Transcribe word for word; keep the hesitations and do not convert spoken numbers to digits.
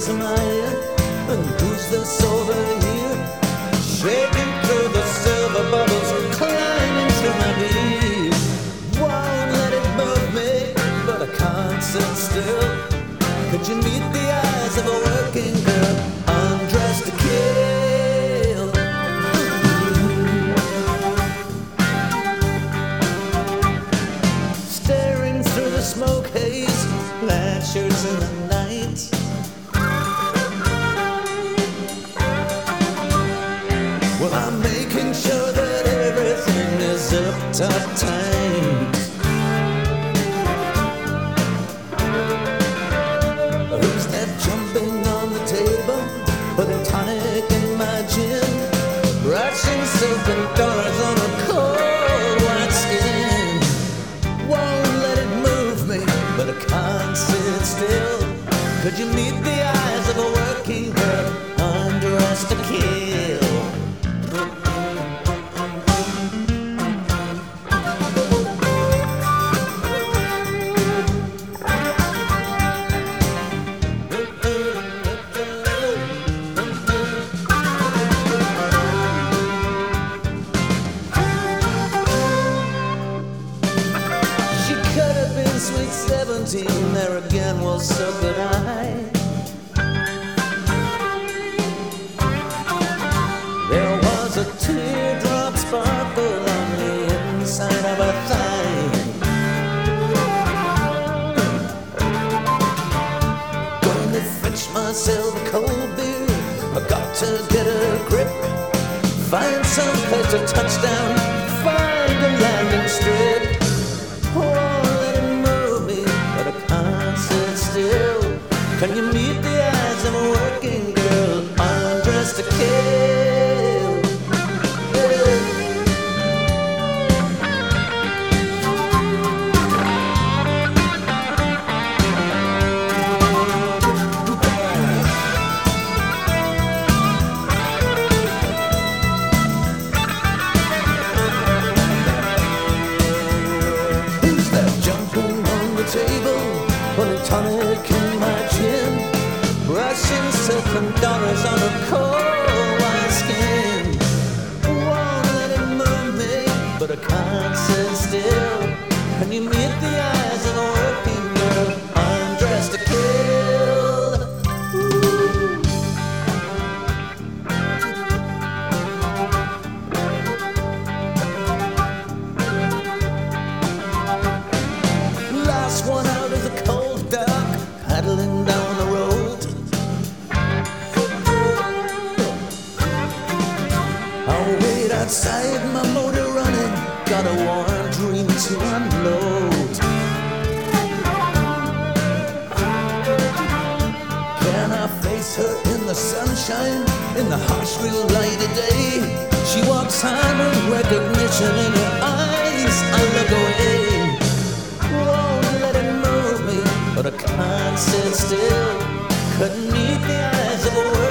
place am I in? And who's this over here? Shaking through the silver bubbles, climbing through my beard. Won't let it move me, but I can't sit still. Could you meet the eyes of a working girl undressed to kill? Staring through the smoke haze, plaid shirts in the night. Well, I'm making sure that everything is up top tight. Who's that jumping on the table, putting tonic in my gin, brushing silk and dollars on a cold white skin? Won't let it move me, but I can't sit still. Could you meet the eyes of a working girl undressed to kill? Sweet seventeen, there again was so could I. There was a teardrop sparkle on the inside of her thigh. Going to fetch myself a cold beer, I got to get a grip, find some place to touch down, find a landing strip. Can you meet the eyes of a working girl undressed to kill? Who's that jumping on the table, putting tonic in my gin, brushing silk and dollars on a cold white skin? Won't let it move me, but I can't sit still. Can you meet the eyes of a working girl undressed to kill? Ooh. Last one out of the cold dark, paddling down the road. I'll wait outside, my motor running, got a warm dream to unload. Can I face her in the sunshine, in the harsh real light of day? She walks on with recognition in her eyes, I look away. Won't let it move me, but I can't sit still. Couldn't meet the eyes of a